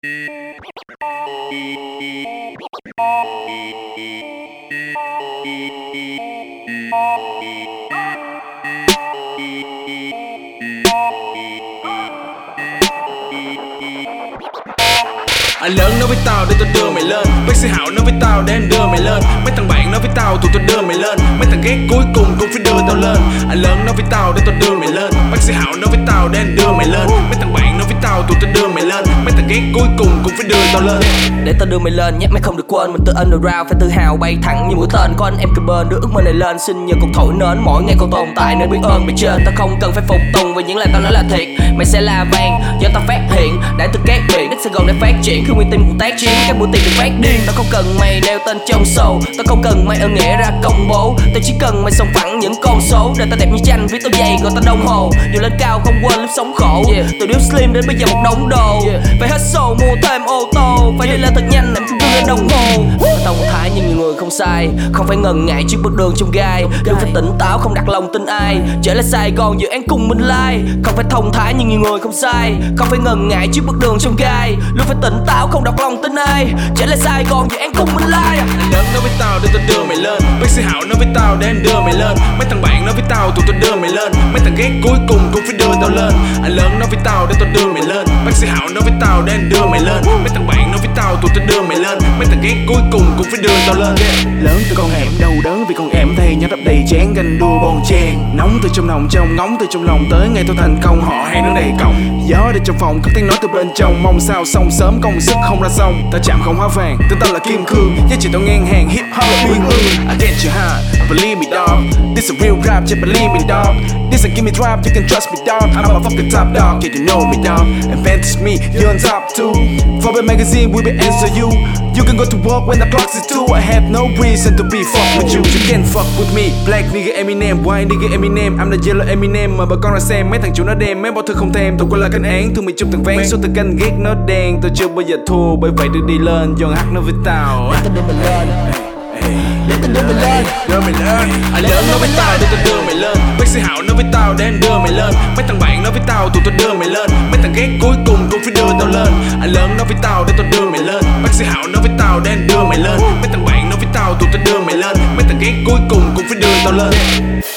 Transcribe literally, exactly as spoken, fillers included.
Anh lớn nói với tao để tao đưa mày lên, bác sĩ Hảo nói với tao để anh đưa mày lên. Mấy thằng bạn nói với tao tụi tao đưa mày lên, mấy thằng ghét cuối cùng cũng phải đưa tao lên. Anh lớn nói với tao để tao đưa mày lên, bác sĩ Hảo nói với tao để anh đưa mày lên. Mấy thằng bạn nói với tao tụi tao đưa mày lên, mấy thằng ghét cuối cùng cũng phải đưa tao lên. Để tao đưa mày lên nhé, mày không được quên mình từ underground phải tự hào bay thẳng như mũi tên. Có anh em kề bên đưa ước mơ này lên, xin nhờ con thổi nến mỗi ngày còn tồn tại nên biết ơn bề trên. Tao không cần phải phục tùng vì những lời tao nói là thiệt, mày sẽ là vàng do tao phát hiện. Đã từ các biển đến Sài Gòn để phát triển, khi nguyên tim cùng tác chiến các buổi tiệc được phát điên. Tao không cần mày nêu tên trong show, tao không cần mày ở nghĩa ra công bố. Tao chỉ cần mày sòng phẳng những con số, đời tao đẹp như tranh viết tao dày gọi tao đồng hồ. Dù lên cao không quên lúc sống khổ, yeah. Từ điếu slim đến bây giờ một đống đồ, yeah. Phải hết show mua thêm ô tô, phải đi lên thật nhanh làm chung cư lên đồng hồ. Tao một thái nhưng nhiều người không sai, không phải ngần ngại trước bước đường trong gai. Luôn phải tỉnh táo không đặt lòng tin ai, trở lại Sài Gòn dự án cùng mình like. Không phải thông thái nhưng nhiều người không sai, không phải ngần ngại trước bước đường trong gai. Luôn phải tỉnh táo không đặt lòng tin ai, trở lại Sài Gòn dự án cùng mình like. Anh lớn nói với tao để tao đưa mày lên, bác sĩ Hảo nói với tao để anh đưa mày lên. Mấy thằng bạn nói với tao tụi tao đưa mày lên, mấy thằng ghét cuối cùng cũng phải đưa tao lên. Anh lớn nói với tao để tao đưa mày lên, bác sĩ Hảo nói với tao để anh đưa mày lên. Mấy thằng bạn nói với tao tụi tao đưa mày lên, mấy thằng ghét cuối cùng cũng phải đưa tao lên. Lớn từ con hẻm đau đớn vì con em thay nhát đắp đầy chén ganh đua bon chen. Nóng từ trong lòng trong ngóng từ trong lòng tới ngày tôi thành công họ hay đứng đầy cổng. Gió đi trong phòng có tiếng nói từ bên trong, mong sao xong sớm công sức không ra xong. Ta chạm không hóa vàng tên tao là kim cương, giá trị tao ngang hàng hip hop là uyên ương. I get you high, believe me dog, this a real rap, just believe me dog. This a give me drive, you can trust me dog. I'm a fucking top dog, yeah you know me dog. Advantage me, you're on top too. Forbes magazine will be answer you. You can go to work when the clock is two. I have no reason to be fucked with you. You can't fuck with me. Black nigga Eminem, white nigga Eminem. I'm the yellow Eminem. Mà bà con ra xem mấy thằng chủ nó đem mấy bao thư không thèm. Tôi qua là cánh án, thương mày chụp thằng ván. Số từ canh ghét nó đen, tôi chưa bao giờ thua. Bởi vậy được đi lên, John hát nó với tao. Để tao đưa mày lên, để tao đưa mày lên, đưa mày lên. Anh lớn nói với tao để tao đưa mày lên, bác sĩ Hảo nói với tao để anh đưa mày lên. Mấy thằng bạn nói với tao tụi tao đưa mày lên, mấy thằng ghét cuối cùng cũng phải đưa tao lên. Anh lớn nói với tao để tao đưa mày lên, bác sĩ Hảo nói với tao để anh đưa mày lên. Mấy thằng bạn nói với tao tụi tao đưa mày lên, mấy thằng ghét cuối cùng cũng phải đưa tao lên.